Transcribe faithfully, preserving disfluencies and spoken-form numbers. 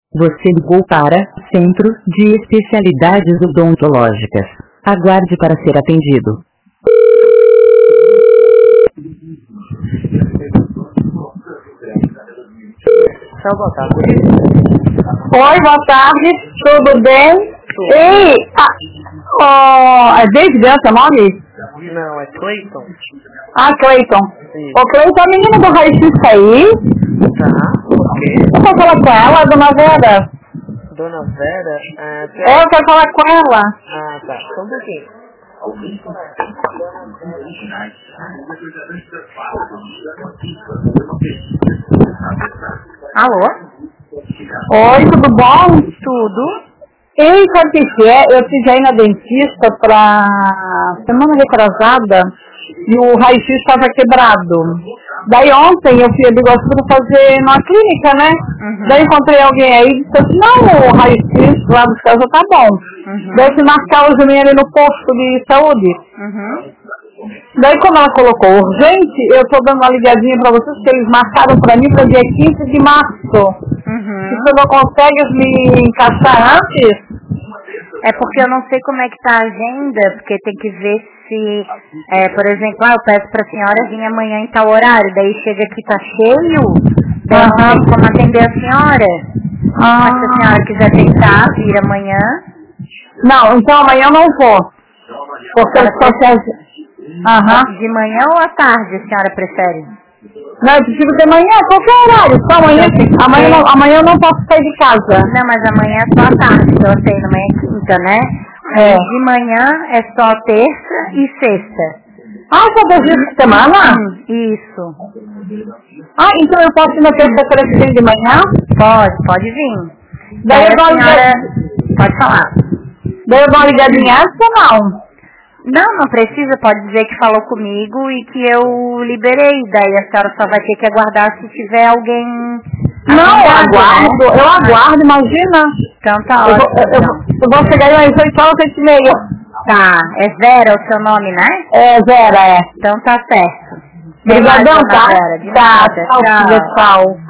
Você ligou para Centro de Especialidades Odontológicas. Aguarde para ser atendido. Tchau, boa tarde. Oi, boa tarde, tudo bem? Tudo. Ei, ah, oh, é David, é seu nome? Não, é Cleiton. Ah, Cleiton. Sim. Ô, Cleiton, a menina do raio-x tá aí? Tá, ok. Eu quero falar com ela, dona Vera. Dona Vera? Ah, tá. É, eu quero falar com ela. Ah, tá. Só um pouquinho. Alô? Oi, tudo bom? Tudo? Ei, sabe o que que é? Eu tive aí na dentista pra semana retrasada e o raio-x estava quebrado. Daí ontem eu fui a Biguaçu pra fazer numa clínica, né? Uhum. Daí encontrei alguém aí e disse assim, não, o raio-x lá dos casos tá bom. Uhum. Daí eu fui marcar o Juninho ali no posto de saúde. Uhum. Daí quando ela colocou urgente, eu tô dando uma ligadinha pra vocês que eles marcaram pra mim para dia quinze de março. Uhum. Se você não consegue me encaixar antes? É porque eu não sei como é que tá a agenda, porque tem que ver se, é, por exemplo, ah, eu peço pra senhora vir amanhã em tal horário, daí chega aqui tá cheio, daí eu não Aham. sei como atender a senhora. Ah. Mas se a senhora quiser tentar vir amanhã, Não, então amanhã eu não vou. Porque eu só quero... Aham. de manhã ou à tarde a senhora prefere? Não, eu prefiro de manhã, qualquer horário. Só amanhã, amanhã, não, amanhã eu não posso sair de casa. Não, mas amanhã é só à tarde, que eu sei, amanhã é quinta, né? É. De manhã é só terça e sexta. Ah, só dois dias por semana? Hum, isso. Ah, então eu posso ir na terça-feira que vem de manhã? Pode, pode vir. Daí eu a dou uma senhora... ligadinha. Pode falar. Daí eu dou uma ligadinha antes ou não? Não, não precisa, pode dizer que falou comigo e que eu liberei. Daí a senhora só vai ter que aguardar se tiver alguém... Não, eu agendado, aguardo, né? eu aguardo, imagina. Então tá Eu vou, ótimo, eu, então. eu vou chegar aí às oito horas, oito e meia. Tá, é Vera o seu nome, né? É, Vera, é. Então tá certo. Obrigadão, Até mais, dona tá? Vera, de Tá, nada, tchau, filha, tchau.